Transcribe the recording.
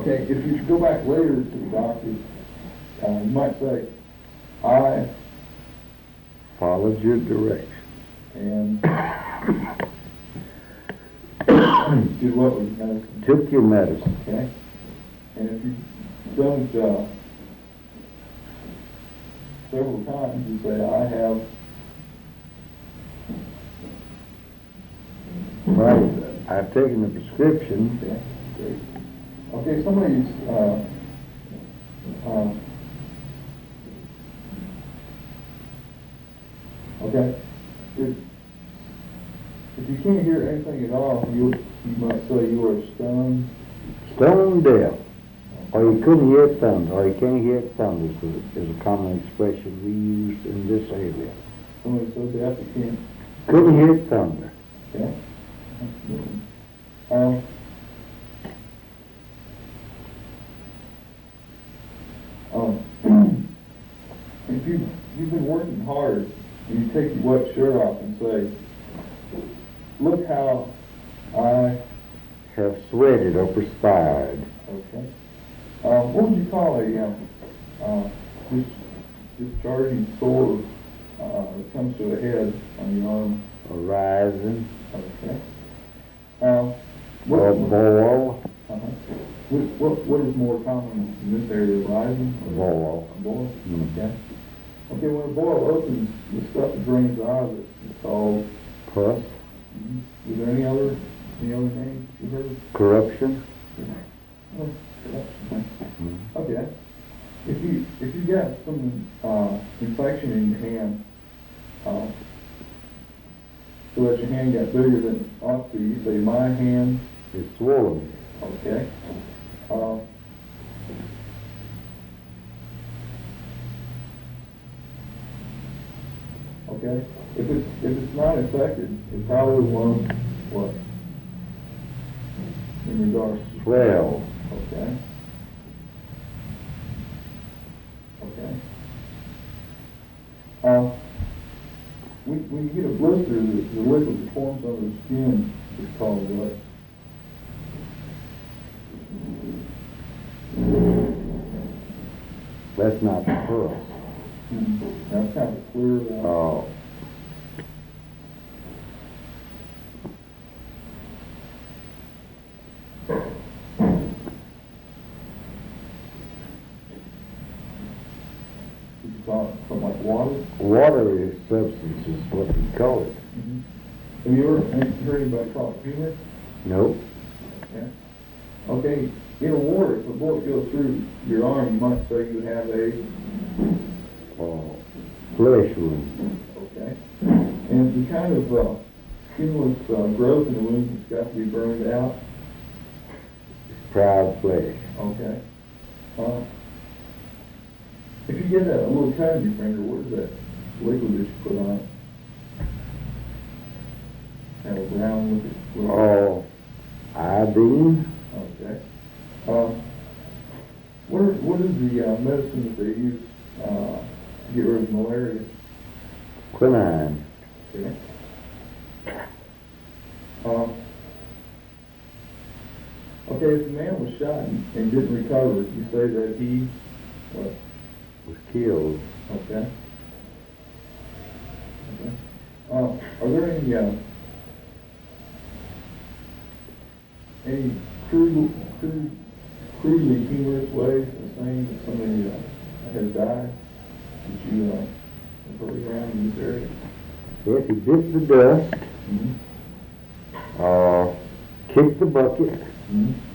Okay, if you go back later to the doctor, you might say, I Followed your direction. and did what with medicine. Took your medicine. Okay? And if you don't, several times, you say, I have, Right. I've taken the prescription. okay, great. Okay, somebody's, okay, if you can't hear anything at all, you might say you are stunned. Stone deaf. Or you couldn't hear thunder. Or you can't hear thunder is a common expression we use in this area. Somebody so deaf you can't, Couldn't hear thunder. okay? If you've been working hard and you take your wet shirt off and say, look how I, Have sweated or perspired. okay. What would you call discharging sore that comes to a head on your arm? Arising. Okay. Or boil. What is more common in this area, rising? Boil. A boil? Mhm. Okay. Okay, when a boil opens, the stuff that drains out of it is called, Pus. is there any other names you heard? Corruption. Oh, corruption. Mhm. Okay. If you got some infection in your hand, so that your hand got bigger than it ought to, you say, my hand, It's swollen. okay. Okay. If it's not infected, it probably won't what? In regards to Swell. Okay. Okay. When you get a blister, the liquid that forms under the skin is called what? That's not the pus. That's kind of clear. Oh. Did you call it something like water? Watery substance is what we call it. Have you ever heard anybody call it humor? Nope. Okay. Okay, in a war, if a bullet goes through your arm, you might say you have a, Oh. Flesh wound. okay. And the kind of skinless growth in the wound that's got to be burned out, Proud flesh. okay. If you get a little cut in your finger, what is that liquid that you put on it? Kind of a brown liquid. Oh. Iodine. Okay. What is the medicine that they use to get rid of malaria? Quinine. Okay. Okay, if the man was shot and didn't recover, you say that he, what? Was killed. Okay. Okay. Are there any crudely humorous ways of saying that somebody has died that you have heard around in this area? Yes, he bit the dust. Mm-hmm. Kicked the bucket. Mm-hmm.